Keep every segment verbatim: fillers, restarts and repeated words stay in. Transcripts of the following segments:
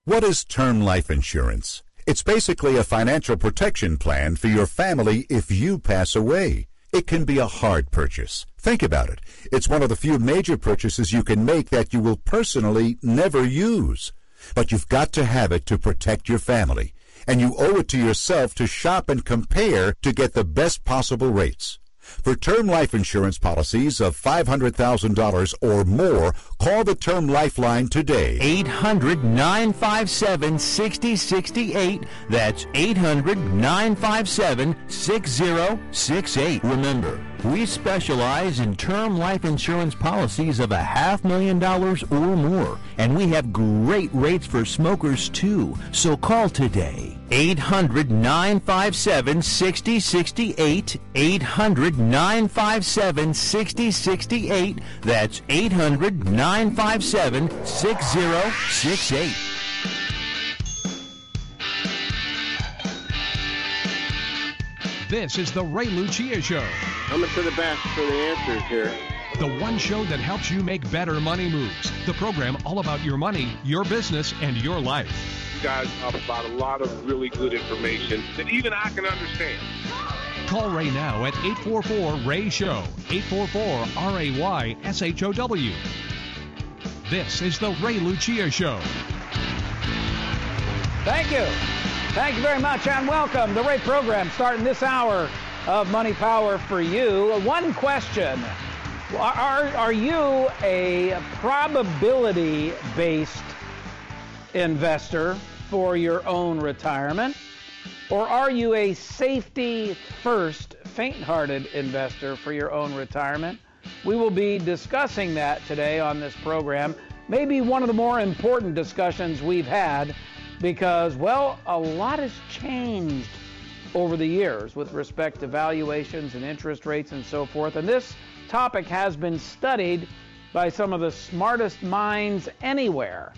What is term life insurance? It's basically a financial protection plan for your family if you pass away. It can be a hard purchase. Think about it. It's one of the few major purchases you can make that you will personally never use. But you've got to have it to protect your family. And you owe it to yourself to shop and compare to get the best possible rates. For term life insurance policies of five hundred thousand dollars or more, call the Term Lifeline today. eight hundred, nine five seven, six zero six eight. That's eight hundred, nine five seven, six zero six eight. Remember, we specialize in term life insurance policies of a half million dollars or more, and we have great rates for smokers too. So call today. eight hundred, nine five seven, six zero six eight. eight hundred, nine five seven, six zero six eight. That's eight hundred, nine five seven, six zero six eight. This is the Ray Lucia Show. Coming to the best for the answers here. The one show that helps you make better money moves. The program all about your money, your business, and your life. You guys have about a lot of really good information that even I can understand. Call Ray now at eight four four, R A Y, S H O W. eight four four, R A Y, S H O W. This is the Ray Lucia Show. Thank you. Thank you very much and welcome. The Ray program starting this hour of Money Power for you. One question. Are, are you a probability-based investor for your own retirement? Or are you a safety-first, faint-hearted investor for your own retirement? We will be discussing that today on this program. Maybe one of the more important discussions we've had because, well, a lot has changed over the years with respect to valuations and interest rates and so forth. And this topic has been studied by some of the smartest minds anywhere,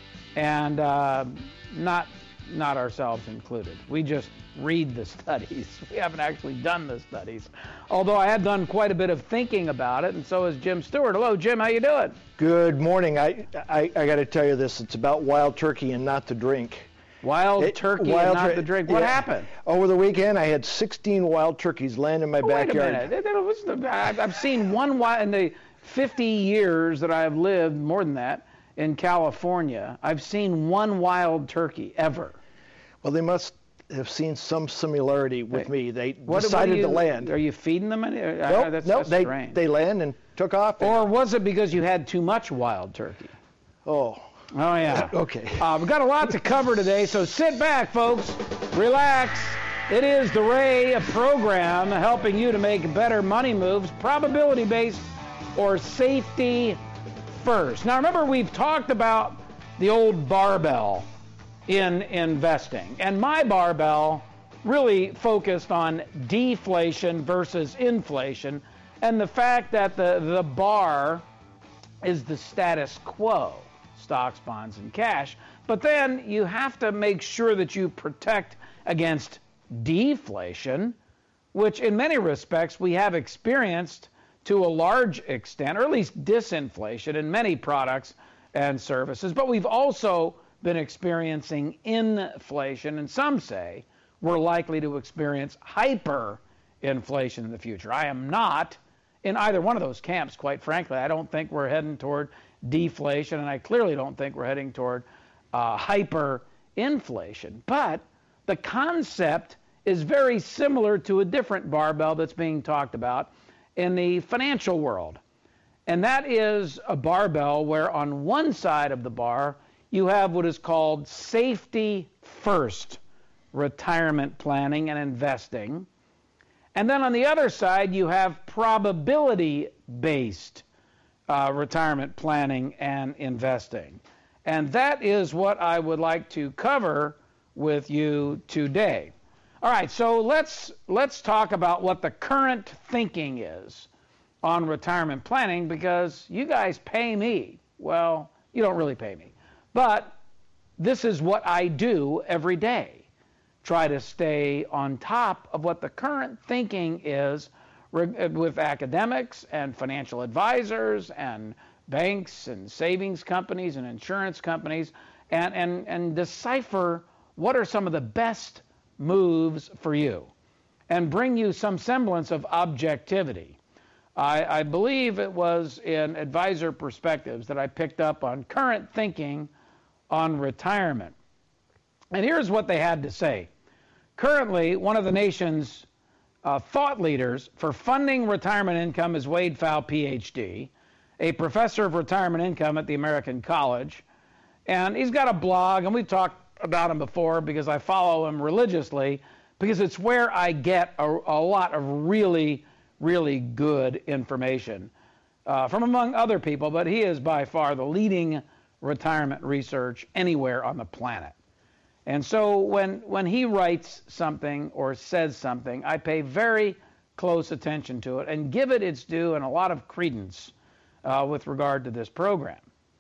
and uh, not not ourselves included. We just read the studies. We haven't actually done the studies, although I have done quite a bit of thinking about it, and so has Jim Stewart. Hello, Jim. How you doing? Good morning. I I, I got to tell you this. It's about wild turkey and not to drink. Wild it, turkey wild and not tur- to drink. What yeah. happened? Over the weekend, I had sixteen wild turkeys land in my oh, backyard. Wait a minute. It, it was the, I've seen one wild in the fifty years that I've lived, more than that, in California. I've seen one wild turkey ever. Well, they must have seen some similarity with me. They what, decided what you, to land. Are you feeding them? Any, nope, uh, that's, nope. that's they strange. they land and took off. And, or was it because you had too much wild turkey? Oh. Oh, yeah. Okay. Uh, we've got a lot to cover today, so sit back, folks. Relax. It is the Ray program helping you to make better money moves, probability-based or safety first. Now, remember, we've talked about the old barbell in investing, and my barbell really focused on deflation versus inflation, and the fact that the, the bar is the status quo. Stocks, bonds, and cash. But then you have to make sure that you protect against deflation, which in many respects we have experienced to a large extent, or at least disinflation in many products and services. But we've also been experiencing inflation, and some say we're likely to experience hyperinflation in the future. I am not in either one of those camps, quite frankly. I don't think we're heading toward deflation, and I clearly don't think we're heading toward uh, hyperinflation. But the concept is very similar to a different barbell that's being talked about in the financial world. And that is a barbell where on one side of the bar you have what is called safety first retirement planning and investing. And then on the other side you have probability based Uh, retirement planning and investing. And that is what I would like to cover with you today. All right, so let's let's talk about what the current thinking is on retirement planning, because you guys pay me. Well, you don't really pay me. But this is what I do every day. Try to stay on top of what the current thinking is with academics and financial advisors and banks and savings companies and insurance companies, and, and, and decipher what are some of the best moves for you and bring you some semblance of objectivity. I, I believe it was in Advisor Perspectives that I picked up on current thinking on retirement. And here's what they had to say. Currently, one of the nation's uh, thought leaders for funding retirement income is Wade Pfau, P H D, a professor of retirement income at the American College. And he's got a blog, and we've talked about him before because I follow him religiously, because it's where I get a, a lot of really, really good information uh, from among other people, but he is by far the leading retirement research anywhere on the planet. And so when, when he writes something or says something, I pay very close attention to it and give it its due and a lot of credence uh, with regard to this program.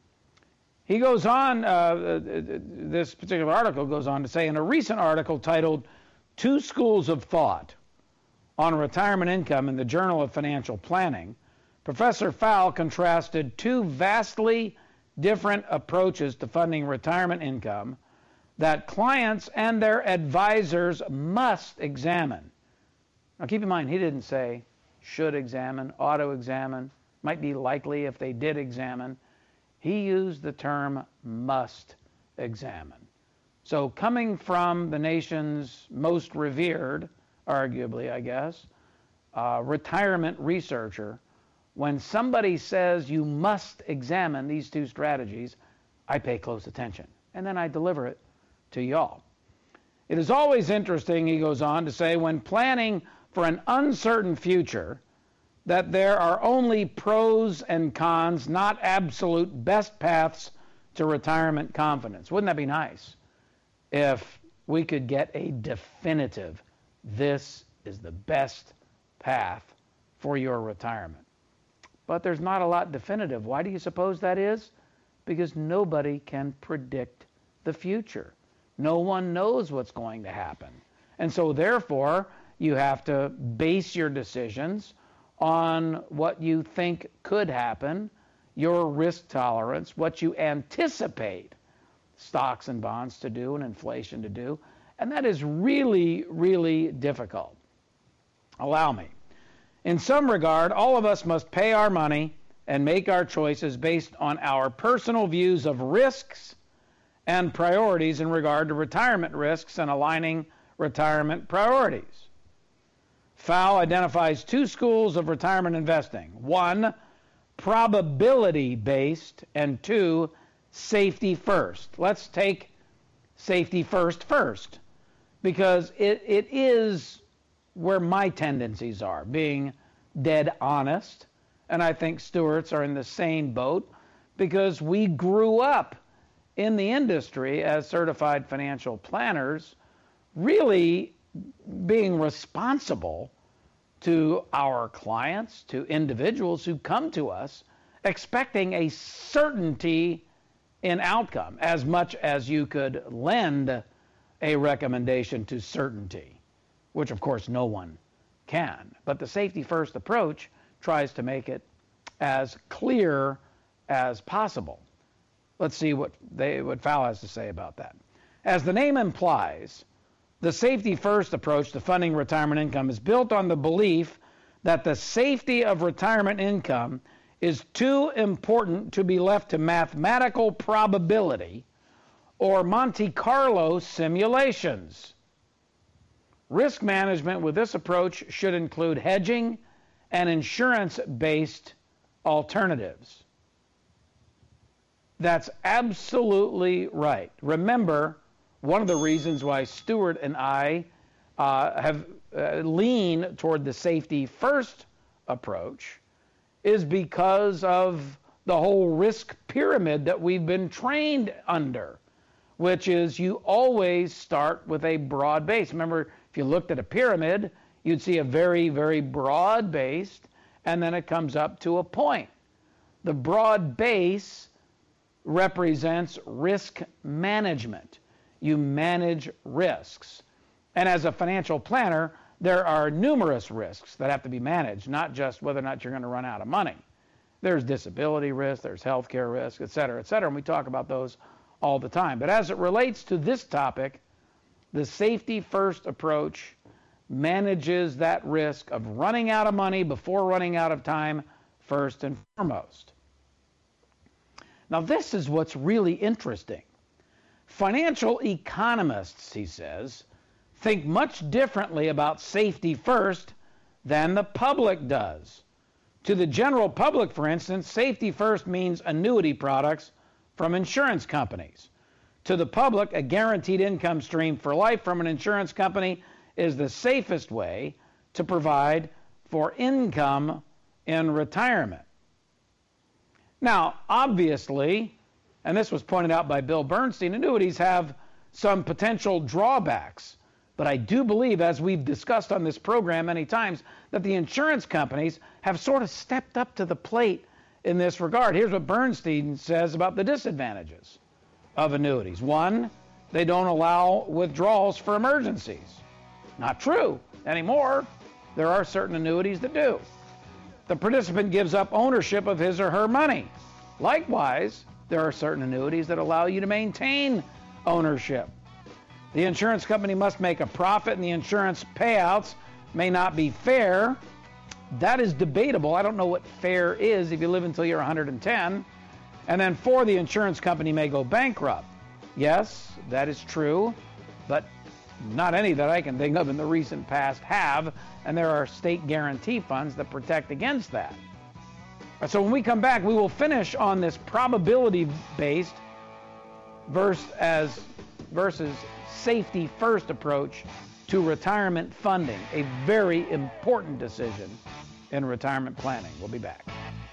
He goes on, uh, this particular article goes on to say, in a recent article titled Two Schools of Thought on Retirement Income in the Journal of Financial Planning, Professor Pfau contrasted two vastly different approaches to funding retirement income that clients and their advisors must examine. Now keep in mind, he didn't say should examine, ought to examine, might be likely if they did examine. He used the term must examine. So coming from the nation's most revered, arguably, I guess, uh, retirement researcher, when somebody says you must examine these two strategies, I pay close attention. And then I deliver it to y'all. It is always interesting, he goes on to say, when planning for an uncertain future, that there are only pros and cons, not absolute best paths to retirement confidence. Wouldn't that be nice if we could get a definitive, this is the best path for your retirement? But there's not a lot definitive. Why do you suppose that is? Because nobody can predict the future. No one knows what's going to happen. And so therefore, you have to base your decisions on what you think could happen, your risk tolerance, what you anticipate stocks and bonds to do and inflation to do. And that is really, really difficult. Allow me. In some regard, all of us must pay our money and make our choices based on our personal views of risks and priorities in regard to retirement risks and aligning retirement priorities. Pfau identifies two schools of retirement investing. One, probability-based, and two, safety first. Let's take safety first first, because it, it is where my tendencies are, being dead honest, and I think Stewart's are in the same boat, because we grew up in the industry as certified financial planners, really being responsible to our clients, to individuals who come to us expecting a certainty in outcome, as much as you could lend a recommendation to certainty, which of course no one can. But the safety first approach tries to make it as clear as possible. Let's see what they what Pfau has to say about that. As the name implies, the safety first approach to funding retirement income is built on the belief that the safety of retirement income is too important to be left to mathematical probability or Monte Carlo simulations. Risk management with this approach should include hedging and insurance-based alternatives. That's absolutely right. Remember, one of the reasons why Stewart and I uh, have uh, leaned toward the safety first approach is because of the whole risk pyramid that we've been trained under, which is you always start with a broad base. Remember, if you looked at a pyramid, you'd see a very, very broad base, and then it comes up to a point. The broad base represents risk management. You manage risks. And as a financial planner, there are numerous risks that have to be managed, not just whether or not you're going to run out of money. There's disability risk, there's healthcare risk, et cetera, et cetera, and we talk about those all the time. But as it relates to this topic, the safety first approach manages that risk of running out of money before running out of time first and foremost. Now, this is what's really interesting. Financial economists, he says, think much differently about safety first than the public does. To the general public, for instance, safety first means annuity products from insurance companies. To the public, a guaranteed income stream for life from an insurance company is the safest way to provide for income in retirement. Now, obviously, and this was pointed out by Bill Bernstein, annuities have some potential drawbacks. But I do believe, as we've discussed on this program many times, that the insurance companies have sort of stepped up to the plate in this regard. Here's what Bernstein says about the disadvantages of annuities. One, they don't allow withdrawals for emergencies. Not true anymore. There are certain annuities that do. The participant gives up ownership of his or her money. Likewise, there are certain annuities that allow you to maintain ownership. The insurance company must make a profit, and the insurance payouts may not be fair. That is debatable. I don't know what fair is if you live until you're one hundred ten. And then four, the insurance company may go bankrupt. Yes, that is true, but not any that I can think of in the recent past have, and there are state guarantee funds that protect against that. So when we come back, we will finish on this probability-based versus as versus safety-first approach to retirement funding, a very important decision in retirement planning. We'll be back.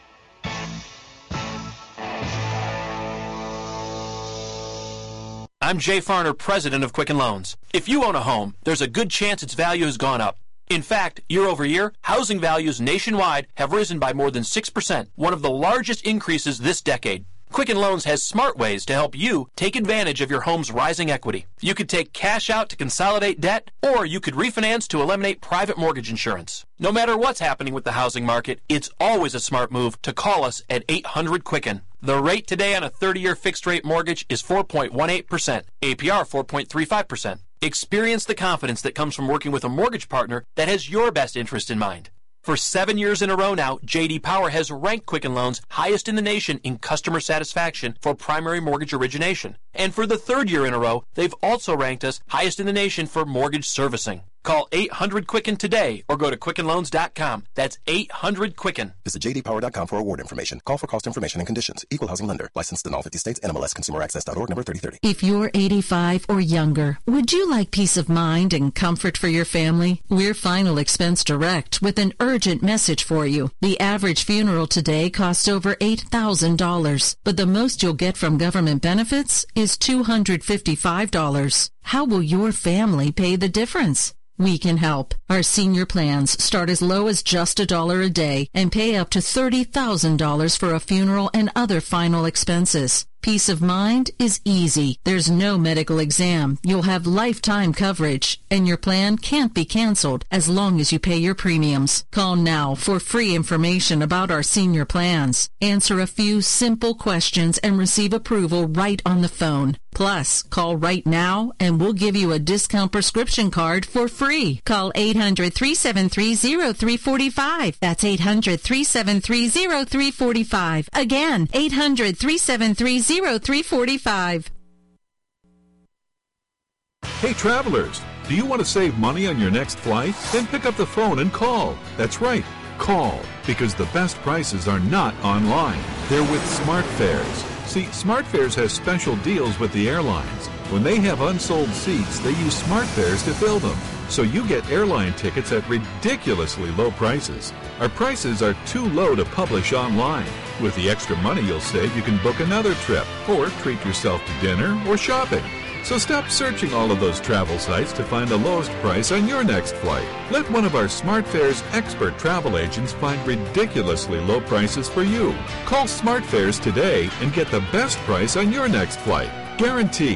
I'm Jay Farner, president of Quicken Loans. If you own a home, there's a good chance its value has gone up. In fact, year over year, housing values nationwide have risen by more than six percent, one of the largest increases this decade. Quicken Loans has smart ways to help you take advantage of your home's rising equity. You could take cash out to consolidate debt, or you could refinance to eliminate private mortgage insurance. No matter what's happening with the housing market, it's always a smart move to call us at eight hundred Quicken. The rate today on a thirty-year fixed-rate mortgage is four point one eight percent, A P R four point three five percent. Experience the confidence that comes from working with a mortgage partner that has your best interest in mind. For seven years in a row now, J D Power has ranked Quicken Loans highest in the nation in customer satisfaction for primary mortgage origination. And for the third year in a row, they've also ranked us highest in the nation for mortgage servicing. Call eight hundred Quicken today or go to quicken loans dot com. That's eight hundred Quicken. Visit j d power dot com for award information. Call for cost information and conditions. Equal housing lender. Licensed in all fifty states. N M L S consumer access dot org number thirty thirty. If you're eighty-five or younger, would you like peace of mind and comfort for your family? We're Final Expense Direct with an urgent message for you. The average funeral today costs over eight thousand dollars, but the most you'll get from government benefits is two hundred fifty-five dollars. How will your family pay the difference? We can help. Our senior plans start as low as just a dollar a day and pay up to thirty thousand dollars for a funeral and other final expenses. Peace of mind is easy. There's no medical exam. You'll have lifetime coverage, and your plan can't be canceled as long as you pay your premiums. Call now for free information about our senior plans. Answer a few simple questions and receive approval right on the phone. Plus, call right now and we'll give you a discount prescription card for free. Call eight hundred, three seven three, zero three four five. That's eight hundred, three seven three, zero three four five. Again, eight hundred, three seven three, zero three four five. Hey travelers, do you want to save money on your next flight? Then pick up the phone and call. That's right, call, because the best prices are not online. They're with SmartFares. See, SmartFares has special deals with the airlines. When they have unsold seats, they use SmartFares to fill them. So you get airline tickets at ridiculously low prices. Our prices are too low to publish online. With the extra money you'll save, you can book another trip or treat yourself to dinner or shopping. So stop searching all of those travel sites to find the lowest price on your next flight. Let one of our SmartFares expert travel agents find ridiculously low prices for you. Call SmartFares today and get the best price on your next flight. Guaranteed.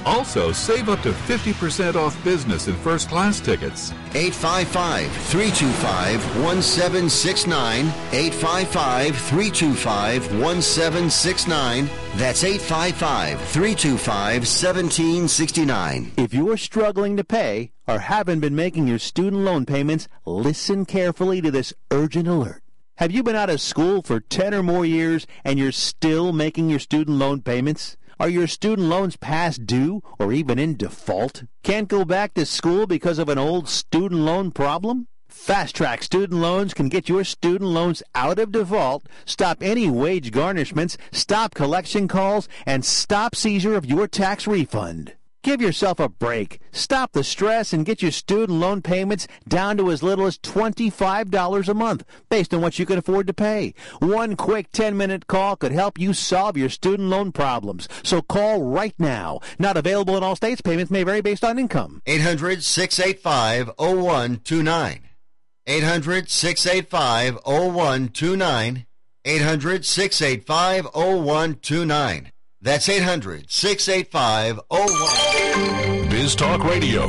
Also, save up to fifty percent off business and first class tickets. eight five five, three two five, one seven six nine. eight five five, three two five, one seven six nine. That's eight five five, three two five, one seven six nine. If you're struggling to pay or haven't been making your student loan payments, listen carefully to this urgent alert. Have you been out of school for ten or more years and you're still making your student loan payments? Are your student loans past due or even in default? Can't go back to school because of an old student loan problem? Fast Track Student Loans can get your student loans out of default, stop any wage garnishments, stop collection calls, and stop seizure of your tax refund. Give yourself a break. Stop the stress and get your student loan payments down to as little as twenty-five dollars a month, based on what you can afford to pay. One quick ten-minute call could help you solve your student loan problems. So call right now. Not available in all states. Payments may vary based on income. eight hundred, six eight five, oh one two nine. eight hundred, six eight five, oh one two nine. eight hundred, six eight five, oh one two nine. That's eight hundred, six eight five, oh one. Biz Talk Radio.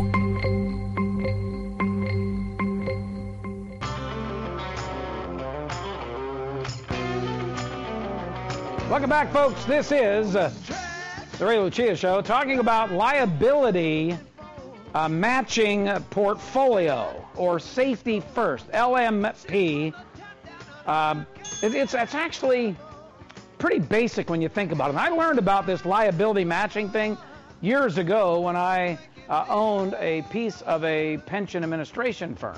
Welcome back, folks. This is uh, the Ray Lucia Show, talking about liability uh, matching portfolio, or safety first, L M P. Um, it, it's, it's actually pretty basic when you think about it. And I learned about this liability matching thing years ago when I uh, owned a piece of a pension administration firm.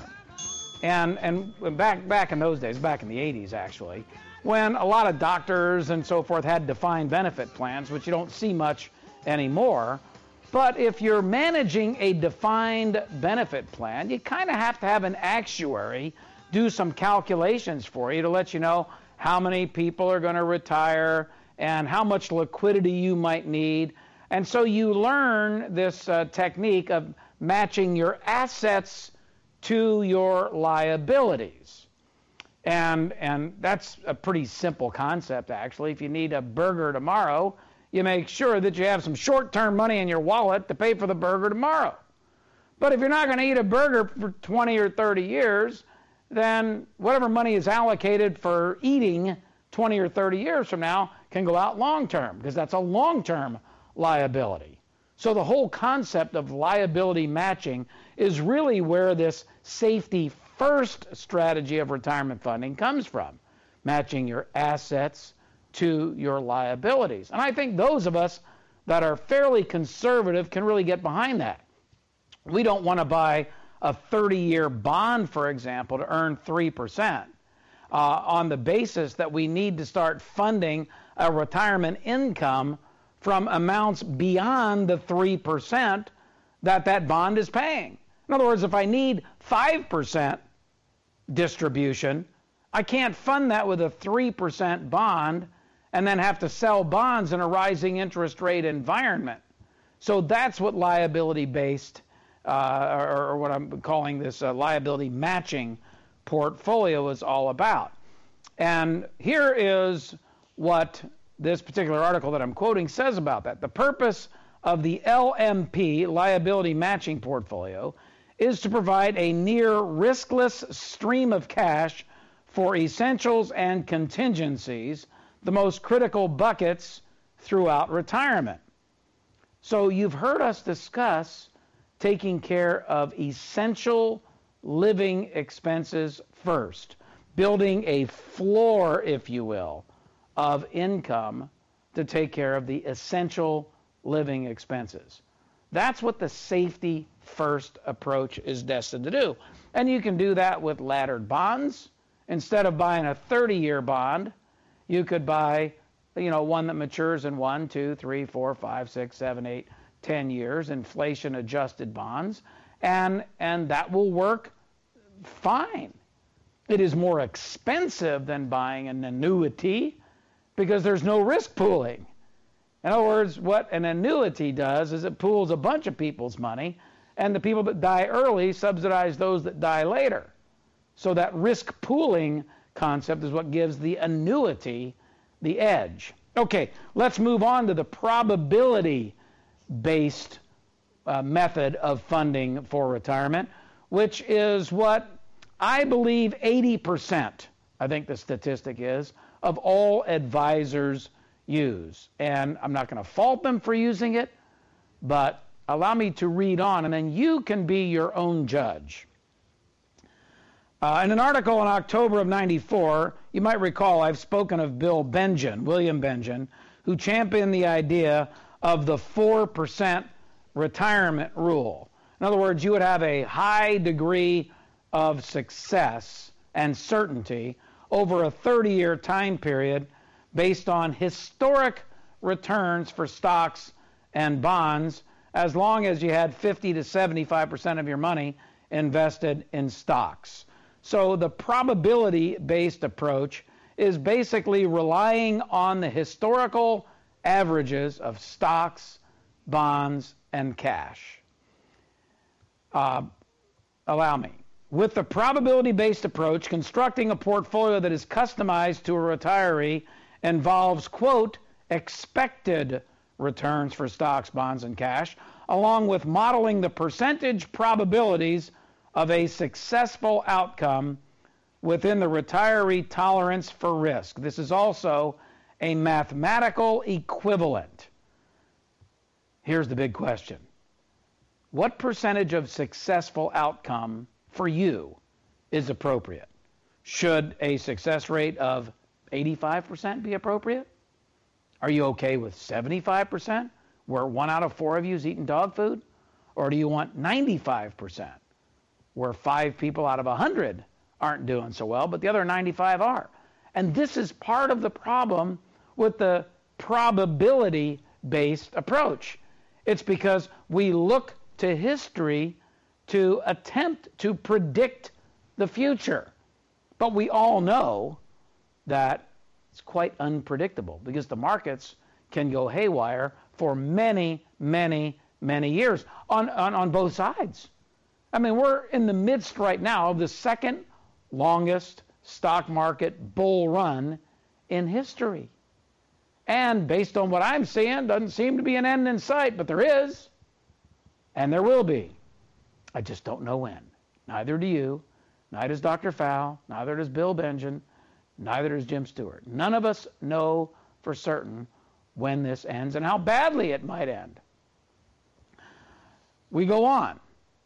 And and back back in those days, back in the eighties actually, when a lot of doctors and so forth had defined benefit plans, which you don't see much anymore. But if you're managing a defined benefit plan, you kind of have to have an actuary do some calculations for you to let you know how many people are going to retire and how much liquidity you might need. And so you learn this uh, technique of matching your assets to your liabilities. And, and that's a pretty simple concept, actually. If you need a burger tomorrow, you make sure that you have some short-term money in your wallet to pay for the burger tomorrow. But if you're not going to eat a burger for twenty or thirty years, then whatever money is allocated for eating twenty or thirty years from now can go out long-term, because that's a long-term liability. So the whole concept of liability matching is really where this safety first strategy of retirement funding comes from, matching your assets to your liabilities. And I think those of us that are fairly conservative can really get behind that. We don't want to buy a thirty-year bond, for example, to earn three percent uh, on the basis that we need to start funding a retirement income from amounts beyond the three percent that that bond is paying. In other words, if I need five percent distribution, I can't fund that with a three percent bond and then have to sell bonds in a rising interest rate environment. So that's what liability-based Uh, or, or what I'm calling this uh, liability matching portfolio is all about. And here is what this particular article that I'm quoting says about that. The purpose of the L M P, liability matching portfolio, is to provide a near riskless stream of cash for essentials and contingencies, the most critical buckets throughout retirement. So you've heard us discuss taking care of essential living expenses first, building a floor, if you will, of income to take care of the essential living expenses. That's what the safety first approach is destined to do. And you can do that with laddered bonds. Instead of buying a thirty-year bond, you could buy, you know, one that matures in one, two, three, four, five, six, seven, eight, ten years, inflation adjusted bonds, and and that will work fine. It is more expensive than buying an annuity because there's no risk pooling. In other words, what an annuity does is it pools a bunch of people's money, and the people that die early subsidize those that die later. So that risk pooling concept is what gives the annuity the edge. Okay, let's move on to the probability based uh, method of funding for retirement, which is what I believe eighty percent, I think the statistic is, of all advisors use. And I'm not going to fault them for using it, but allow me to read on, and then you can be your own judge. Uh, in an article in October of ninety-four, you might recall I've spoken of Bill Bengen, William Bengen, who championed the idea of the four percent retirement rule. In other words, you would have a high degree of success and certainty over a thirty-year time period based on historic returns for stocks and bonds, as long as you had fifty to seventy-five percent of your money invested in stocks. So the probability-based approach is basically relying on the historical averages of stocks, bonds, and cash. Uh, allow me. With the probability-based approach, constructing a portfolio that is customized to a retiree involves, quote, expected returns for stocks, bonds, and cash, along with modeling the percentage probabilities of a successful outcome within the retiree tolerance for risk. This is also a mathematical equivalent. Here's the big question. What percentage of successful outcome for you is appropriate? Should a success rate of eighty-five percent be appropriate? Are you okay with seventy-five percent, where one out of four of you is eating dog food? Or do you want ninety-five percent, where five people out of one hundred aren't doing so well, but the other ninety-five are? And this is part of the problem with the probability-based approach. It's because we look to history to attempt to predict the future. But we all know that it's quite unpredictable because the markets can go haywire for many, many, many years on, on, on both sides. I mean, we're in the midst right now of the second longest stock market bull run in history. And based on what I'm seeing, doesn't seem to be an end in sight, but there is, and there will be. I just don't know when. Neither do you, neither does Doctor Fowl, neither does Bill Bengen, neither does Jim Stewart. None of us know for certain when this ends and how badly it might end. We go on.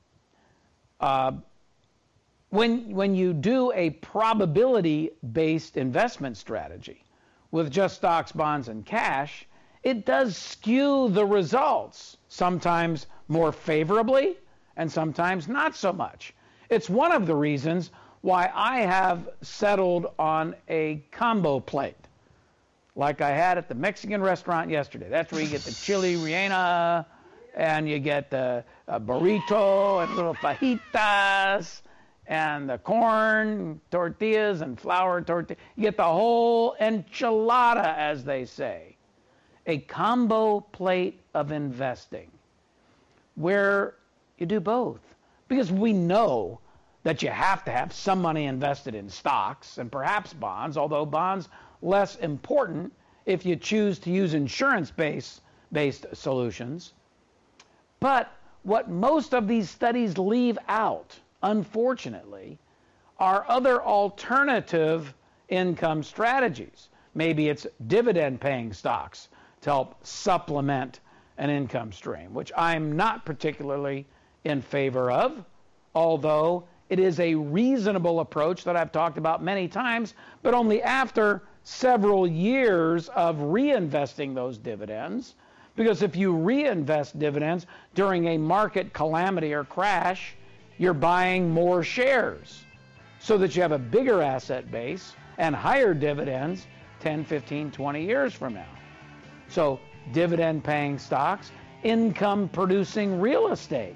Uh, when, when you do a probability-based investment strategy with just stocks, bonds, and cash, it does skew the results, sometimes more favorably and sometimes not so much. It's one of the reasons why I have settled on a combo plate, like I had at the Mexican restaurant yesterday. That's where you get the chili rellena, and you get the uh, burrito and little fajitas, and the corn tortillas and flour tortillas. You get the whole enchilada, as they say. A combo plate of investing where you do both. Because we know that you have to have some money invested in stocks and perhaps bonds, although bonds less important if you choose to use insurance-based based solutions. But what most of these studies leave out, unfortunately, are other alternative income strategies. Maybe it's dividend-paying stocks to help supplement an income stream, which I'm not particularly in favor of, although it is a reasonable approach that I've talked about many times, but only after several years of reinvesting those dividends. Because if you reinvest dividends during a market calamity or crash, you're buying more shares so that you have a bigger asset base and higher dividends ten, fifteen, twenty years from now. So dividend-paying stocks, income-producing real estate.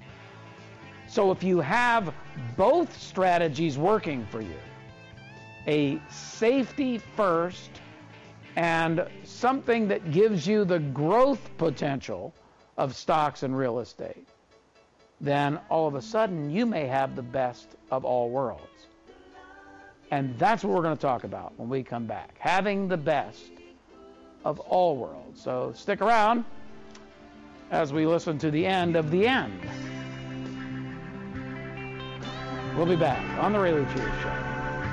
So if you have both strategies working for you, a safety first and something that gives you the growth potential of stocks and real estate, then all of a sudden you may have the best of all worlds. And that's what we're going to talk about when we come back, having the best of all worlds. So stick around. as we listen to the end of the end. We'll be back on the Ray Lucia Show.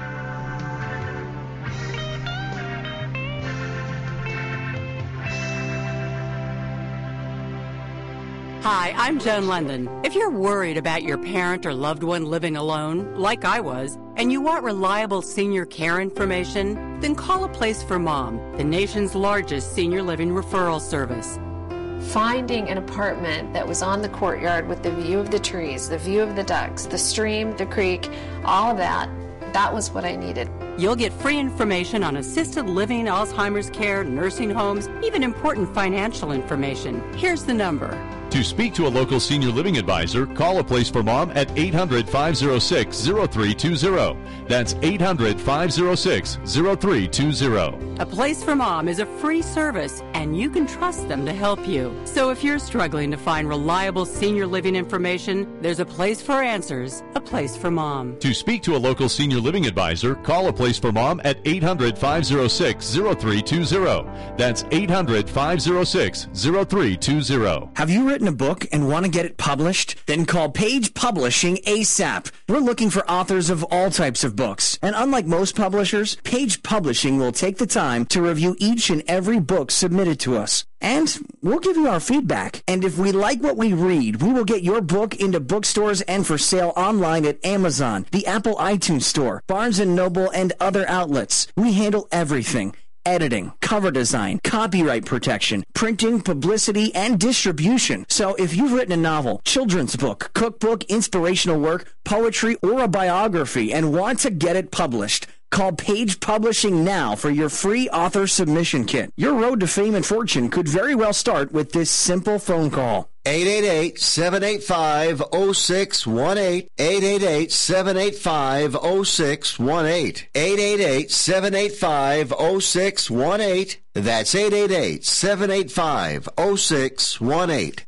Hi, I'm Joan London. If you're worried about your parent or loved one living alone, like I was, and you want reliable senior care information, then call A Place for Mom, the nation's largest senior living referral service. Finding an apartment that was on the courtyard with the view of the trees, the view of the ducks, the stream, the creek, all of that, that was what I needed. You'll get free information on assisted living, Alzheimer's care, nursing homes, even important financial information. Here's the number. To speak to a local senior living advisor, call A Place for Mom at eight hundred, five oh six, oh three two oh. That's eight hundred, five oh six, oh three two oh. A Place for Mom is a free service, and you can trust them to help you. So if you're struggling to find reliable senior living information, there's a place for answers, A Place for Mom. To speak to a local senior living advisor, call A Place for Mom at eight hundred, five oh six, oh three two oh. That's eight hundred, five oh six, oh three two oh. Have you written a book and want to get it published? Then call Page Publishing ASAP. We're looking for authors of all types of books. And unlike most publishers, Page Publishing will take the time to review each and every book submitted to us. And we'll give you our feedback. And if we like what we read, we will get your book into bookstores and for sale online at Amazon, the Apple iTunes Store, Barnes and Noble, and other outlets. We handle everything. Editing, cover design, copyright protection, printing, publicity, and distribution. So if you've written a novel, children's book, cookbook, inspirational work, poetry, or a biography and want to get it published, call Page Publishing now for your free author submission kit. Your road to fame and fortune could very well start with this simple phone call. eight eight eight, seven eight five, oh six one eight. eight eight eight, seven eight five, oh six one eight. eight eight eight, seven eight five, oh six one eight. That's eight eight eight, seven eight five, oh six one eight.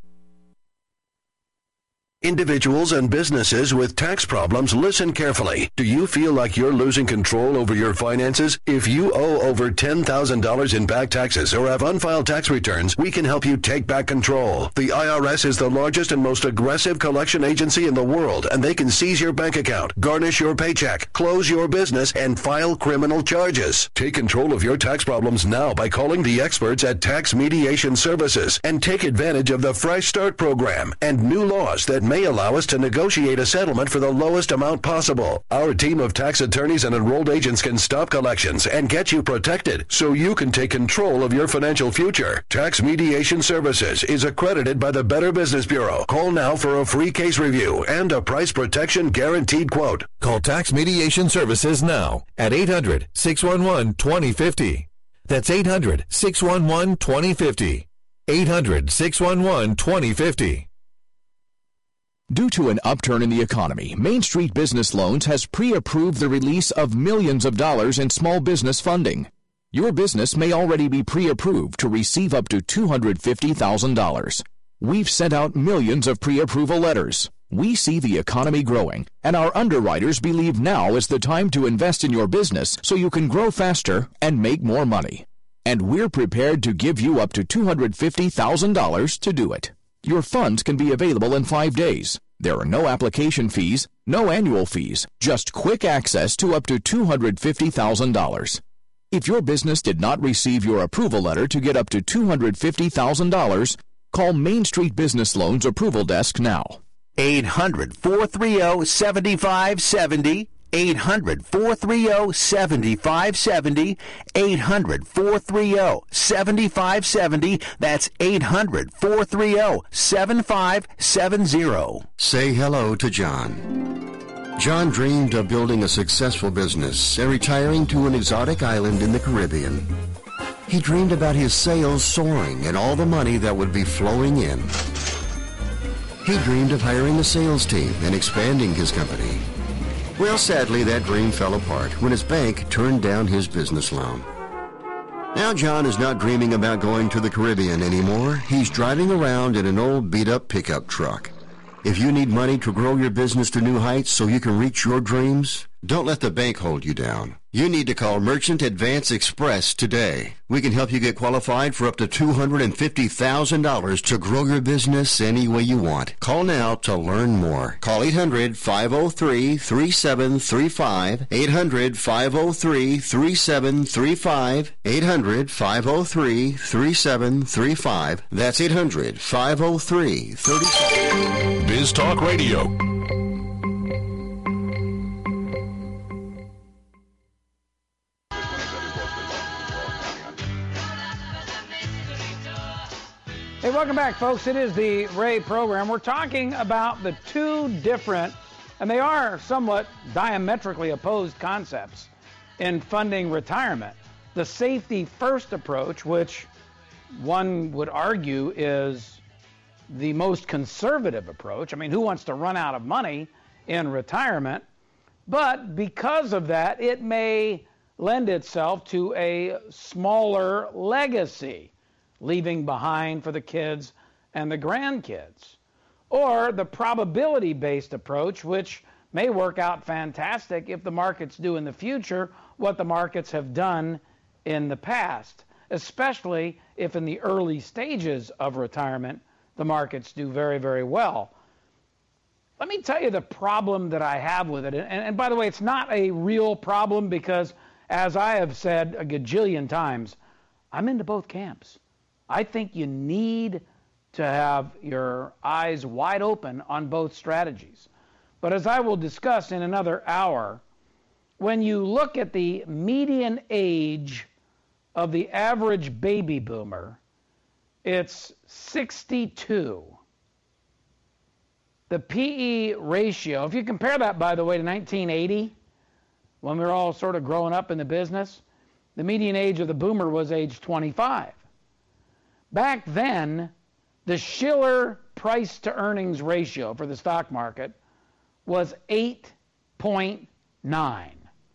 Individuals and businesses with tax problems, listen carefully. Do you feel like you're losing control over your finances? If you owe over ten thousand dollars in back taxes or have unfiled tax returns, we can help you take back control. The I R S is the largest and most aggressive collection agency in the world, and they can seize your bank account, garnish your paycheck, close your business, and file criminal charges. Take control of your tax problems now by calling the experts at Tax Mediation Services and take advantage of the Fresh Start program and new laws that may allow us to negotiate a settlement for the lowest amount possible. Our team of tax attorneys and enrolled agents can stop collections and get you protected so you can take control of your financial future. Tax Mediation Services is accredited by the Better Business Bureau. Call now for a free case review and a price protection guaranteed quote. Call Tax Mediation Services now at eight hundred, six one one, two oh five oh. That's eight hundred, six one one, two oh five oh. eight hundred, six one one, two oh five oh. Due to an upturn in the economy, Main Street Business Loans has pre-approved the release of millions of dollars in small business funding. Your business may already be pre-approved to receive up to two hundred fifty thousand dollars. We've sent out millions of pre-approval letters. We see the economy growing, and our underwriters believe now is the time to invest in your business so you can grow faster and make more money. And we're prepared to give you up to two hundred fifty thousand dollars to do it. Your funds can be available in five days. There are no application fees, no annual fees, just quick access to up to two hundred fifty thousand dollars. If your business did not receive your approval letter to get up to two hundred fifty thousand dollars, call Main Street Business Loans Approval Desk now. eight hundred, four three zero, seven five seven zero. eight hundred, four three zero, seven five seven zero. eight hundred, four three zero, seven five seven zero. That's eight hundred, four three zero, seven five seven zero. Say hello to John. John dreamed of building a successful business and retiring to an exotic island in the Caribbean. He dreamed about his sales soaring and all the money that would be flowing in. He dreamed of hiring a sales team and expanding his company. Well, sadly, that dream fell apart when his bank turned down his business loan. Now John is not dreaming about going to the Caribbean anymore. He's driving around in an old beat-up pickup truck. If you need money to grow your business to new heights so you can reach your dreams, Don't let the bank hold you down. You need to call Merchant Advance Express today. We can help you get qualified for up to two hundred fifty thousand dollars to grow your business any way you want. Call now to learn more. Call eight hundred, five oh three, three seven three five, eight hundred, five oh three, three seven three five, eight hundred, five oh three, three seven three five. That's eight hundred, five oh three, three seven. Biz Talk Radio. Hey, welcome back, folks. It is the Ray program. We're talking about the two different, and they are somewhat diametrically opposed concepts in funding retirement. The safety first approach, which one would argue is the most conservative approach. I mean, who wants to run out of money in retirement? But because of that, it may lend itself to a smaller legacy, leaving behind for the kids and the grandkids. Or the probability-based approach, which may work out fantastic if the markets do in the future what the markets have done in the past, especially if in the early stages of retirement the markets do very, very well. Let me tell you the problem that I have with it. And, and by the way, it's not a real problem because, as I have said a gajillion times, I'm into both camps. I think you need to have your eyes wide open on both strategies. But as I will discuss in another hour, when you look at the median age of the average baby boomer, it's sixty-two. The P E ratio, if you compare that, by the way, to nineteen eighty, when we were all sort of growing up in the business, the median age of the boomer was age twenty-five. Back then, the Shiller price-to-earnings ratio for the stock market was eight point nine.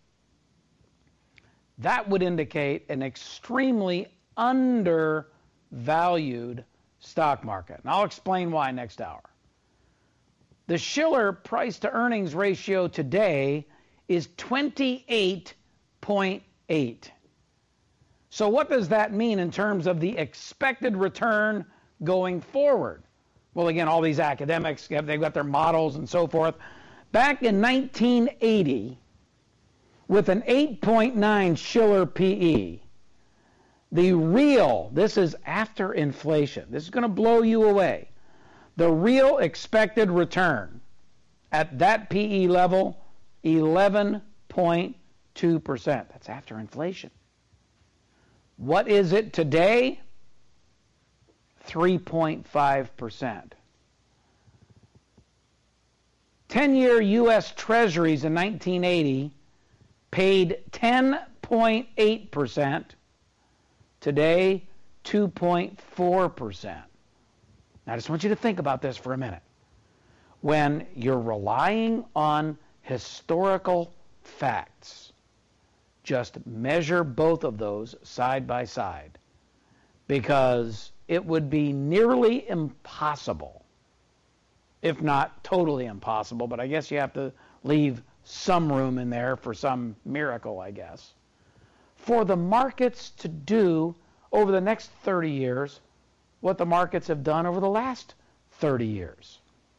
That would indicate an extremely undervalued stock market. And I'll explain why next hour. The Shiller price-to-earnings ratio today is twenty-eight point eight. So what does that mean in terms of the expected return going forward? Well, again, all these academics, they've got their models and so forth. Back in nineteen eighty, with an eight point nine Shiller P E, the real, this is after inflation, this is going to blow you away, the real expected return at that P E level, eleven point two percent. That's after inflation. What is it today? three point five percent. ten-year U S Treasuries in nineteen eighty paid ten point eight percent. Today, two point four percent. Now, I just want you to think about this for a minute. When you're relying on historical facts, just measure both of those side by side, because it would be nearly impossible, if not totally impossible, but I guess you have to leave some room in there for some miracle, I guess, for the markets to do over the next thirty years what the markets have done over the last thirty years.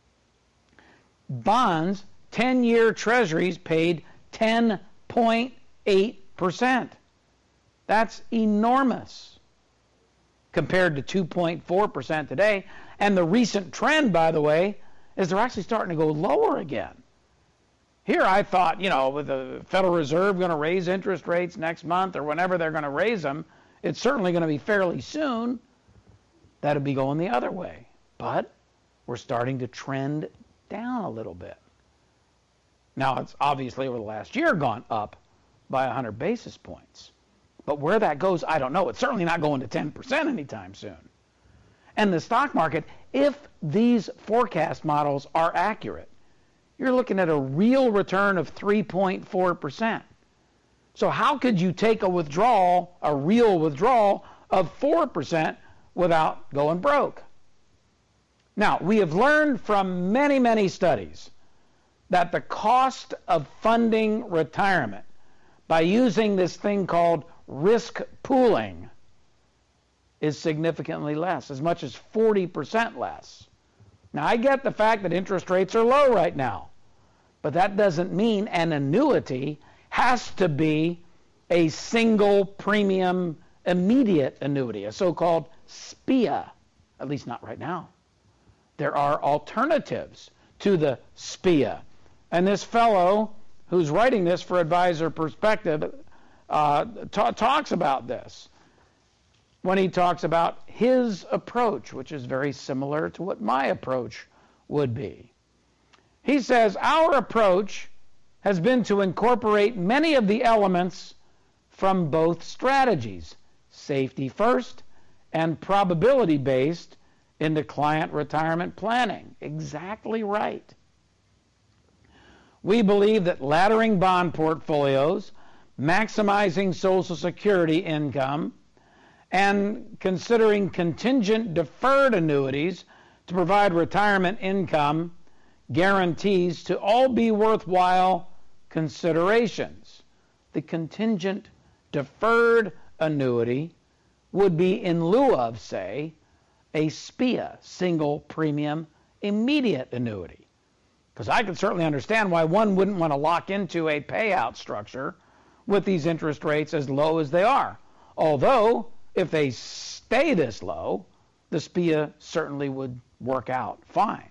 Bonds, ten-year treasuries paid ten point eight percent. That's enormous compared to two point four percent today. And the recent trend, by the way, is they're actually starting to go lower again. Here I thought, you know, with the Federal Reserve going to raise interest rates next month or whenever they're going to raise them, it's certainly going to be fairly soon. That'd be going the other way. But we're starting to trend down a little bit. Now, it's obviously over the last year gone up by one hundred basis points. But where that goes, I don't know. It's certainly not going to ten percent anytime soon. And the stock market, if these forecast models are accurate, you're looking at a real return of three point four percent. So how could you take a withdrawal, a real withdrawal of four percent without going broke? Now, we have learned from many, many studies that the cost of funding retirement by using this thing called risk pooling is significantly less, as much as forty percent less. Now, I get the fact that interest rates are low right now, but that doesn't mean an annuity has to be a single premium immediate annuity, a so-called S P I A, at least not right now. There are alternatives to the S P I A. And this fellow who's writing this for Advisor Perspective uh, ta- talks about this when he talks about his approach, which is very similar to what my approach would be. He says, our approach has been to incorporate many of the elements from both strategies, safety first and probability based, into client retirement planning. Exactly right. We believe that laddering bond portfolios, maximizing Social Security income, and considering contingent deferred annuities to provide retirement income guarantees to all be worthwhile considerations. The contingent deferred annuity would be in lieu of, say, a S P I A, single premium immediate annuity. Because I can certainly understand why one wouldn't want to lock into a payout structure with these interest rates as low as they are. Although, if they stay this low, the S P I A certainly would work out fine.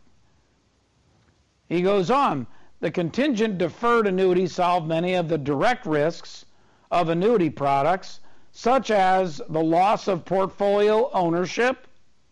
He goes on, the contingent deferred annuity solve many of the direct risks of annuity products, such as the loss of portfolio ownership.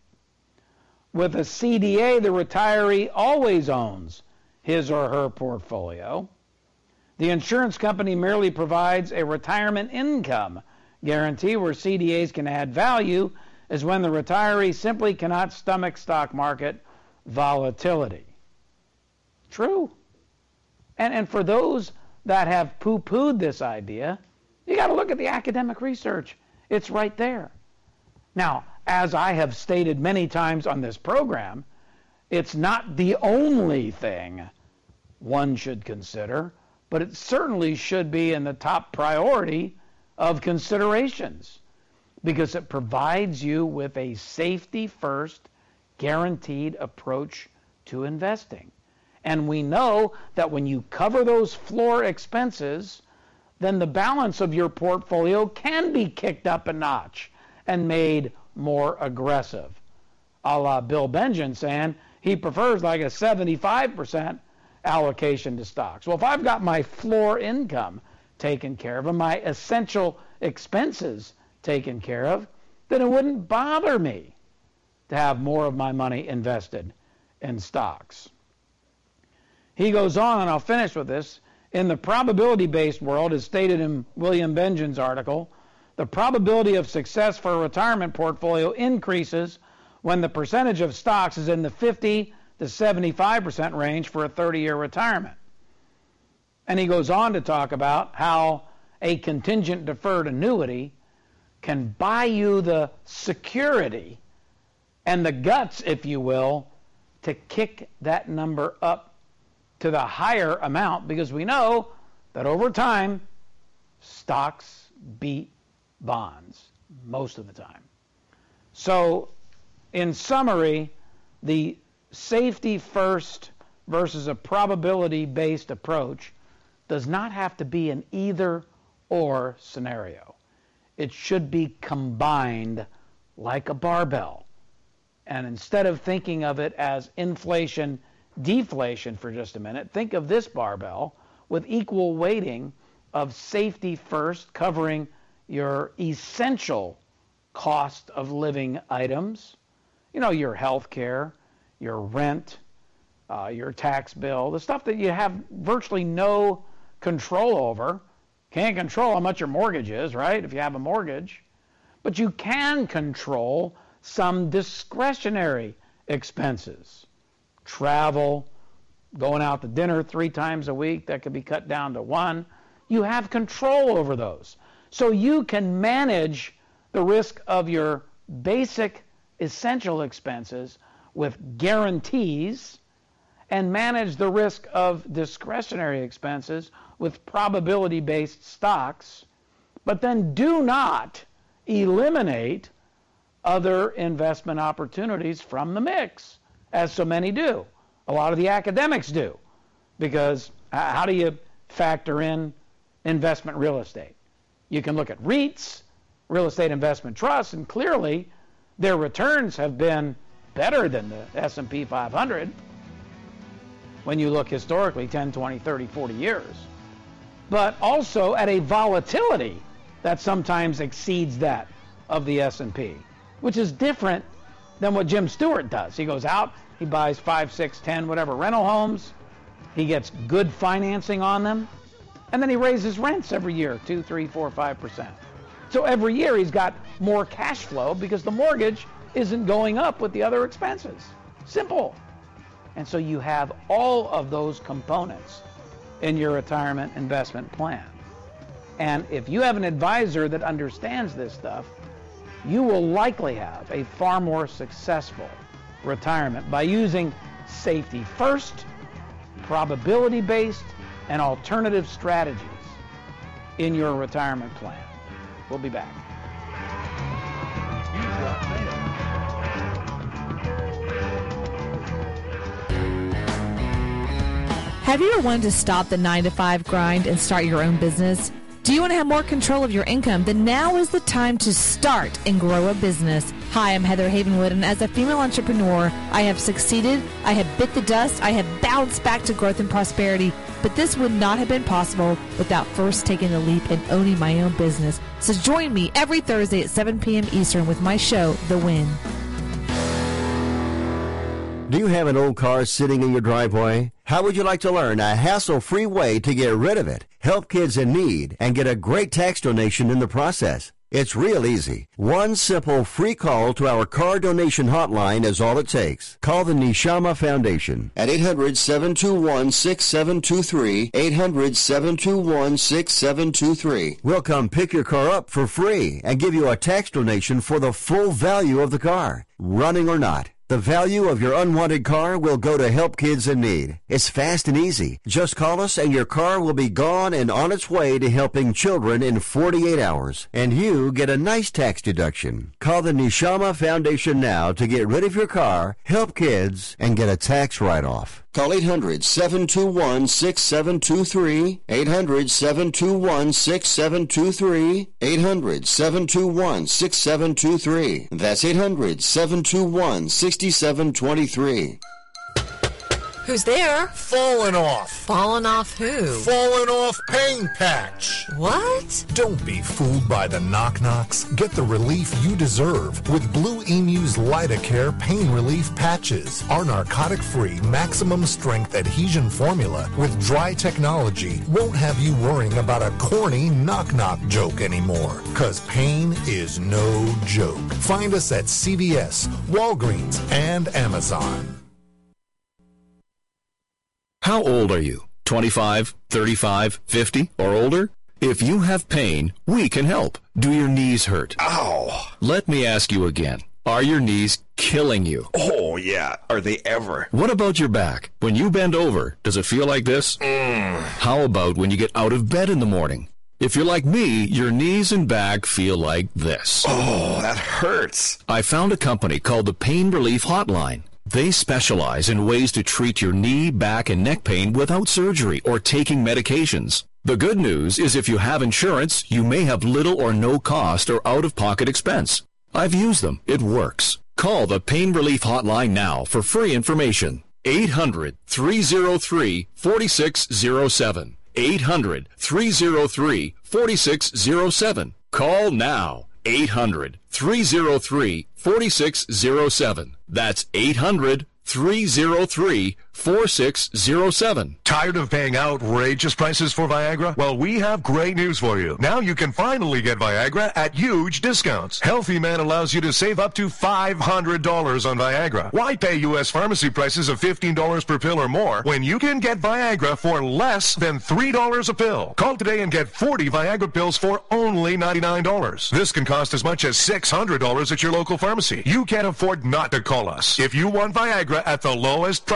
With a C D A, the retiree always owns his or her portfolio. The insurance company merely provides a retirement income guarantee where C D As can add value, is when the retiree simply cannot stomach stock market volatility. True. And, and for those that have poo-pooed this idea, you got to look at the academic research. It's right there. Now, as I have stated many times on this program, it's not the only thing one should consider, but it certainly should be in the top priority of considerations because it provides you with a safety-first, guaranteed approach to investing. And we know that when you cover those floor expenses, then the balance of your portfolio can be kicked up a notch and made more aggressive. A la Bill Benjamin saying he prefers like a seventy-five percent allocation to stocks. Well, if I've got my floor income taken care of and my essential expenses taken care of, then it wouldn't bother me to have more of my money invested in stocks. He goes on, and I'll finish with this. In the probability-based world, as stated in William Benjamin's article, the probability of success for a retirement portfolio increases when the percentage of stocks is in the fifty to seventy-five percent range for a thirty-year retirement. And he goes on to talk about how a contingent deferred annuity can buy you the security and the guts, if you will, to kick that number up to the higher amount, because we know that over time, stocks beat bonds most of the time. So, in summary, the safety first versus a probability based approach does not have to be an either or scenario. It should be combined like a barbell. And instead of thinking of it as inflation deflation for just a minute, think of this barbell with equal weighting of safety first, covering your essential cost of living items, you know, your health care, your rent, uh, your tax bill, the stuff that you have virtually no control over. Can't control how much your mortgage is, right, if you have a mortgage. But you can control some discretionary expenses. Travel, going out to dinner three times a week, that could be cut down to one. You have control over those. So you can manage the risk of your basic essential expenses with guarantees and manage the risk of discretionary expenses with probability-based stocks, but then do not eliminate other investment opportunities from the mix, as so many do. A lot of the academics do, because how do you factor in investment real estate? You can look at REITs, real estate investment trusts, and clearly their returns have been better than the S and P five hundred when you look historically ten, twenty, thirty, forty years. But also at a volatility that sometimes exceeds that of the S and P, which is different than what Jim Stewart does. He goes out, he buys five, six, ten, whatever rental homes, he gets good financing on them, and then he raises rents every year, two, three, four, five percent. So every year he's got more cash flow because the mortgage isn't going up with the other expenses. Simple. And so you have all of those components in your retirement investment plan. And if you have an advisor that understands this stuff, you will likely have a far more successful retirement by using safety first, probability-based, and alternative strategies in your retirement plan. We'll be back. Have you ever wanted to stop the nine to five grind and start your own business? Do you want to have more control of your income? Then now is the time to start and grow a business. Hi, I'm Heather Havenwood, and as a female entrepreneur, I have succeeded, I have bit the dust, I have bounced back to growth and prosperity, but this would not have been possible without first taking the leap and owning my own business. So join me every Thursday at seven p.m. Eastern with my show, The Win. Do you have an old car sitting in your driveway? How would you like to learn a hassle-free way to get rid of it, help kids in need, and get a great tax donation in the process? It's real easy. One simple free call to our car donation hotline is all it takes. Call the Neshama Foundation at eight hundred, seven two one, six seven two three, eight hundred, seven two one, six seven two three. We'll come pick your car up for free and give you a tax donation for the full value of the car, running or not. The value of your unwanted car will go to help kids in need. It's fast and easy. Just call us and your car will be gone and on its way to helping children in forty-eight hours. And you get a nice tax deduction. Call the Neshama Foundation now to get rid of your car, help kids, and get a tax write-off. Call eight hundred, seven two one, six seven two three, eight hundred, seven two one, six seven two three, eight hundred, seven two one, six seven two three. That's eight hundred, seven two one, six seven two three. Who's there? Falling off. Falling off who? Falling off pain patch. What? Don't be fooled by the knock-knocks. Get the relief you deserve with Blue Emu's Lidocare pain relief patches. Our narcotic-free, maximum-strength adhesion formula with dry technology won't have you worrying about a corny knock-knock joke anymore. Because pain is no joke. Find us at C V S, Walgreens, and Amazon. How old are you? twenty-five, thirty-five, fifty, or older? If you have pain, we can help. Do your knees hurt? Ow! Let me ask you again. Are your knees killing you? Oh, yeah. Are they ever? What about your back? When you bend over, does it feel like this? Mm. How about when you get out of bed in the morning? If you're like me, your knees and back feel like this. Oh, that hurts. I found a company called the Pain Relief Hotline. They specialize in ways to treat your knee, back, and neck pain without surgery or taking medications. The good news is if you have insurance, you may have little or no cost or out-of-pocket expense. I've used them. It works. Call the Pain Relief Hotline now for free information. eight hundred, three oh three, four six oh seven. eight hundred, three oh three, four six oh seven. Call now. eight hundred, three oh three, four six oh seven. That's eight hundred, three oh three, four six oh seven. Tired of paying outrageous prices for Viagra? Well, we have great news for you. Now you can finally get Viagra at huge discounts. Healthy Man allows you to save up to five hundred dollars on Viagra. Why pay U S pharmacy prices of fifteen dollars per pill or more when you can get Viagra for less than three dollars a pill? Call today and get forty Viagra pills for only ninety-nine dollars. This can cost as much as six hundred dollars at your local pharmacy. You can't afford not to call us if you want Viagra at the lowest prices.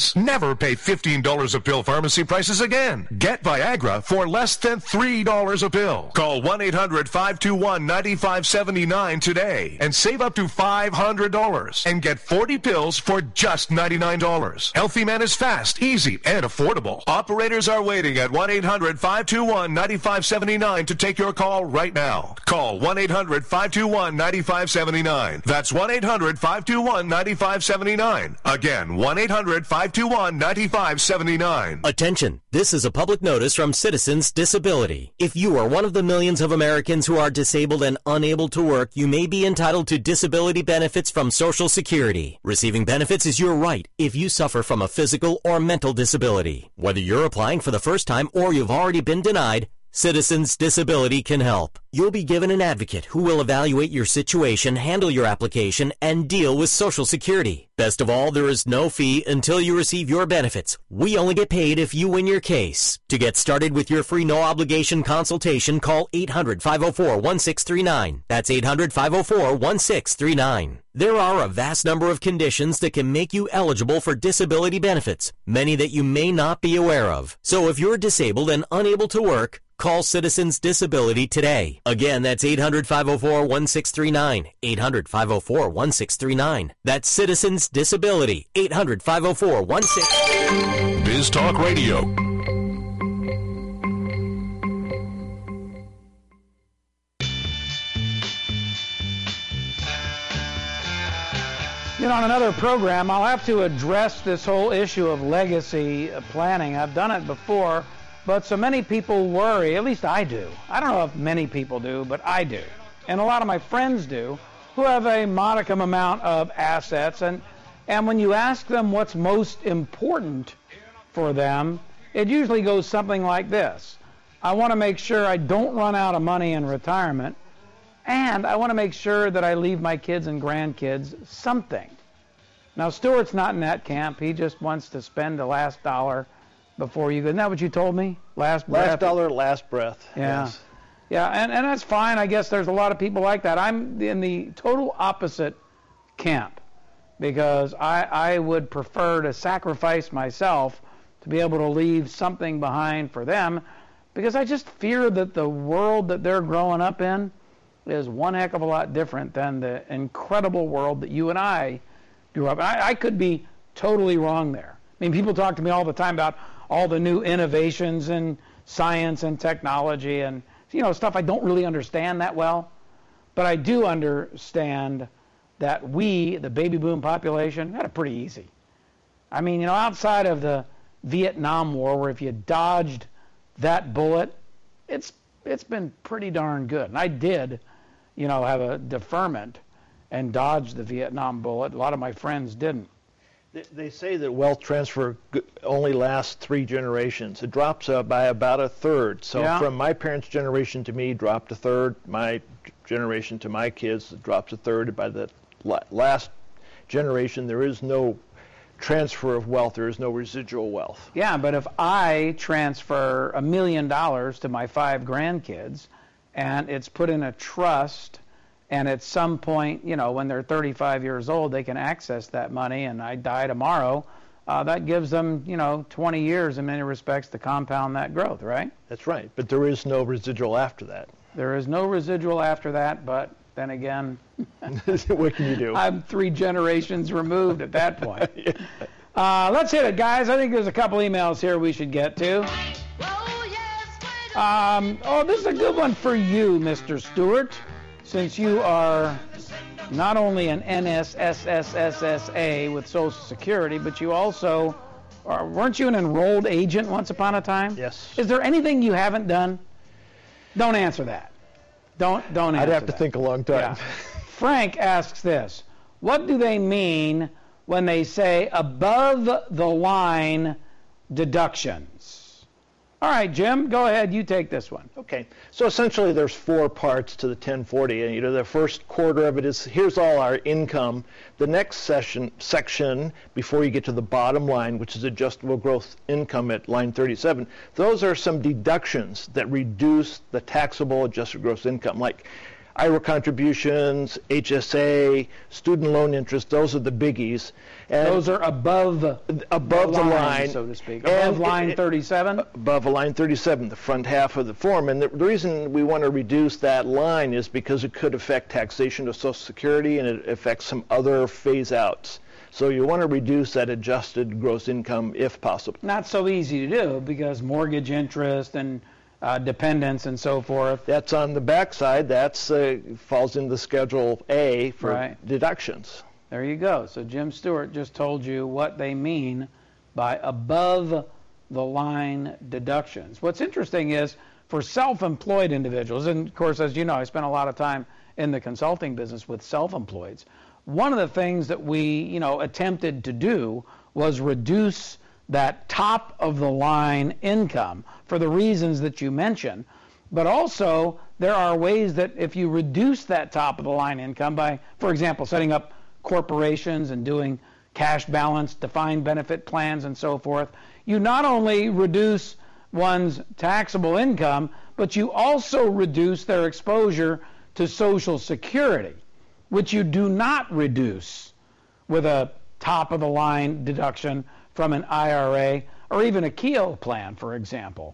prices. Never pay fifteen dollars a pill pharmacy prices again. Get Viagra for less than three dollars a pill. Call one eight hundred five two one nine five seven nine today and save up to five hundred dollars and get forty pills for just ninety-nine dollars. Healthy Man is fast, easy, and affordable. Operators are waiting at one eight hundred five two one nine five seven nine to take your call right now. Call one eight hundred five two one nine five seven nine. That's one eight hundred five two one nine five seven nine. Again, one eight hundred five two one nine five seven nine. Attention, this is a public notice from Citizens Disability. If you are one of the millions of Americans who are disabled and unable to work, you may be entitled to disability benefits from Social Security. Receiving benefits is your right if you suffer from a physical or mental disability. Whether you're applying for the first time or you've already been denied, Citizens Disability can help. You'll be given an advocate who will evaluate your situation, handle your application, and deal with Social Security. Best of all, there is no fee until you receive your benefits. We only get paid if you win your case. To get started with your free no-obligation consultation, call eight hundred five oh four one six three nine. That's eight hundred five oh four one six three nine. There are a vast number of conditions that can make you eligible for disability benefits, many that you may not be aware of. So if you're disabled and unable to work, call Citizens Disability today. Again, that's eight hundred five oh four one six three nine. eight hundred five oh four one six three nine. That's Citizens Disability. eight hundred five oh four one six three nine. Biz Talk Radio. You know, on another program, I'll have to address this whole issue of legacy planning. I've done it before. But so many people worry, at least I do. I don't know if many people do, but I do. And a lot of my friends do, who have a modicum amount of assets. And, and when you ask them what's most important for them, it usually goes something like this. I want to make sure I don't run out of money in retirement, and I want to make sure that I leave my kids and grandkids something. Now, Stuart's not in that camp. He just wants to spend the last dollar before you go. Isn't that what you told me? Last breath? Last dollar, last breath. Yeah. Yes. Yeah, and, and that's fine. I guess there's a lot of people like that. I'm in the total opposite camp because I, I would prefer to sacrifice myself to be able to leave something behind for them because I just fear that the world that they're growing up in is one heck of a lot different than the incredible world that you and I grew up in. I, I could be totally wrong there. I mean, people talk to me all the time about all the new innovations in science and technology and, you know, stuff I don't really understand that well. But I do understand that we, the baby boom population, had it pretty easy. I mean, you know, outside of the Vietnam War, where if you dodged that bullet, it's it's been pretty darn good. And I did, you know, have a deferment and dodge the Vietnam bullet. A lot of my friends didn't. They say that wealth transfer only lasts three generations. It drops uh, by about a third. So yeah. From my parents' generation to me, dropped a third. My generation to my kids, it drops a third. By the last generation, there is no transfer of wealth. There is no residual wealth. Yeah, but if I transfer a million dollars to my five grandkids, and it's put in a trust, and at some point, you know, when they're thirty-five years old, they can access that money, and I die tomorrow, uh, that gives them, you know, twenty years in many respects to compound that growth, right? That's right, but there is no residual after that. There is no residual after that, but then again, what can you do? I'm three generations removed at that point. yeah. uh, let's hit it, guys. I think there's a couple emails here we should get to. Um, oh, this is a good one for you, Mister Stewart. Since you are not only an N S S S S S A with Social Security, but you also, are, weren't you an enrolled agent once upon a time? Yes. Is there anything you haven't done? Don't answer that. Don't don't answer I'd have that. to think a long time. Yeah. Frank asks this. What do they mean when they say above the line deductions? All right, Jim, go ahead. You take this one. Okay. So essentially there's four parts to the ten forty. And, you know, the first quarter of it is here's all our income. The next session, section, before you get to the bottom line, which is adjustable gross income at line thirty-seven, those are some deductions that reduce the taxable adjusted gross income. Like I R A contributions, H S A, student loan interest, those are the biggies. And those are above above the, the line, line, so to speak. Above and line thirty-seven? Above line thirty-seven, the front half of the form. And the, the reason we want to reduce that line is because it could affect taxation of Social Security and it affects some other phase-outs. So you want to reduce that adjusted gross income if possible. Not so easy to do because mortgage interest and uh, dependents and so forth. That's on the backside. That's uh, falls into Schedule A for right. deductions. There you go. So Jim Stewart just told you what they mean by above the line deductions. What's interesting is for self-employed individuals, and of course, as you know, I spent a lot of time in the consulting business with self-employeds. One of the things that we, you know, attempted to do was reduce that top of the line income for the reasons that you mentioned. But also, there are ways that if you reduce that top of the line income by, for example, setting up corporations and doing cash balance, defined benefit plans, and so forth, you not only reduce one's taxable income, but you also reduce their exposure to Social Security, which you do not reduce with a top-of-the-line deduction from an I R A or even a Keogh plan, for example.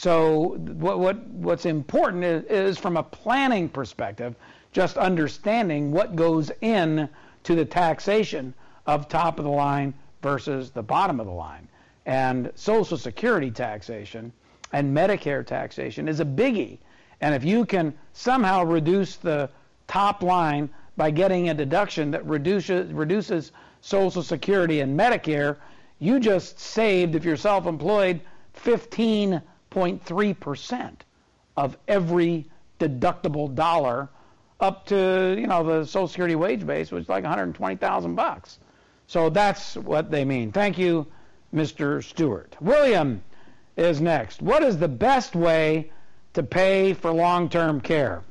So what, what what's important is, is from a planning perspective, just understanding what goes in to the taxation of top of the line versus the bottom of the line. And Social Security taxation and Medicare taxation is a biggie. And if you can somehow reduce the top line by getting a deduction that reduces, reduces Social Security and Medicare, you just saved, if you're self-employed, fifteen point three percent of every deductible dollar up to, you know, the Social Security wage base, which is like one hundred twenty thousand bucks. So that's what they mean. Thank you, Mister Stewart. William is next. What is the best way to pay for long-term care?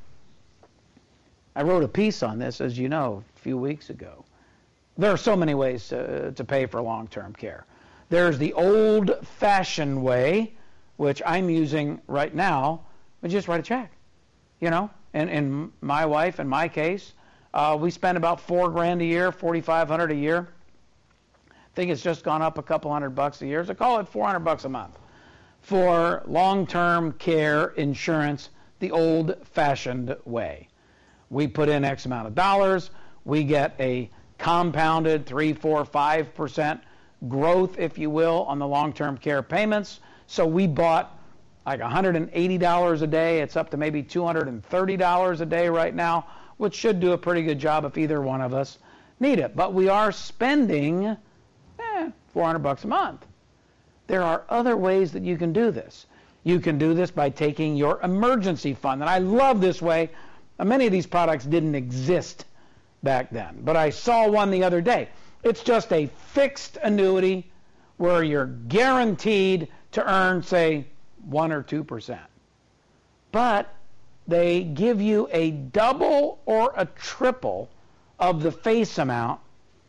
I wrote a piece on this, as you know, a few weeks ago. There are so many ways to, to pay for long-term care. There's the old-fashioned way, which I'm using right now, but just write a check, you know. And in my wife, in my case, uh, we spend about four grand a year, forty-five hundred a year. I think it's just gone up a couple hundred bucks a year. So call it four hundred bucks a month for long-term care insurance, the old-fashioned way. We put in X amount of dollars. We get a compounded three, four, five percent growth, if you will, on the long-term care payments. So we bought like one hundred eighty dollars a day. It's up to maybe two hundred thirty dollars a day right now, which should do a pretty good job if either one of us need it. But we are spending eh, four hundred bucks a month. There are other ways that you can do this. You can do this by taking your emergency fund. And I love this way. Many of these products didn't exist back then, but I saw one the other day. It's just a fixed annuity where you're guaranteed to earn, say, one or two percent. But they give you a double or a triple of the face amount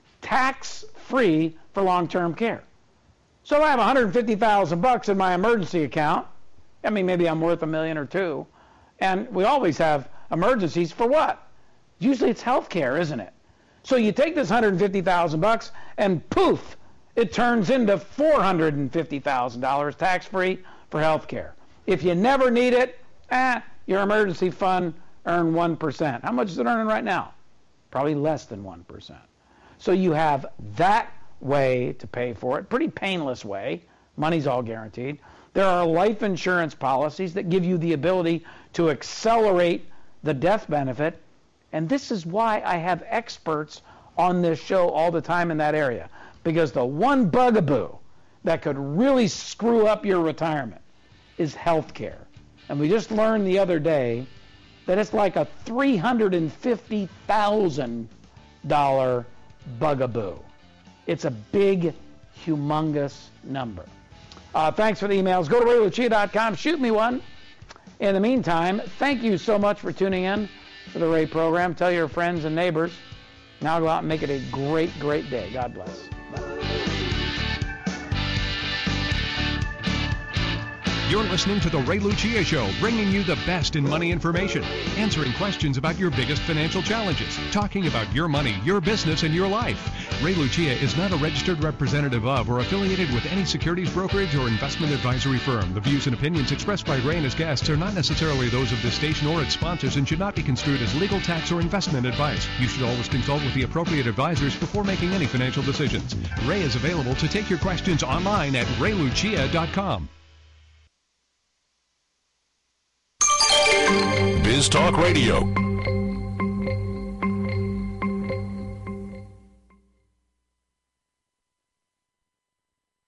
tax-free for long-term care. So if I have one hundred fifty thousand bucks in my emergency account, I mean, maybe I'm worth a million or two, and we always have emergencies for what? Usually it's health care, isn't it? So you take this one hundred fifty thousand bucks and poof, it turns into four hundred fifty thousand dollars tax-free for health care. If you never need it, eh, your emergency fund earned one percent. How much is it earning right now? Probably less than one percent. So you have that way to pay for it, pretty painless way. Money's all guaranteed. There are life insurance policies that give you the ability to accelerate the death benefit. And this is why I have experts on this show all the time in that area. Because the one bugaboo that could really screw up your retirement is health care. And we just learned the other day that it's like a three hundred fifty thousand dollars bugaboo. It's a big, humongous number. Uh, thanks for the emails. Go to ray lucia dot com. Shoot me one. In the meantime, thank you so much for tuning in for the Ray program. Tell your friends and neighbors. Now go out and make it a great, great day. God bless. Bye. You're listening to The Ray Lucia Show, bringing you the best in money information, answering questions about your biggest financial challenges, talking about your money, your business, and your life. Ray Lucia is not a registered representative of or affiliated with any securities brokerage or investment advisory firm. The views and opinions expressed by Ray and his guests are not necessarily those of this station or its sponsors and should not be construed as legal, tax, or investment advice. You should always consult with the appropriate advisors before making any financial decisions. Ray is available to take your questions online at ray lucia dot com. Biz Talk Radio,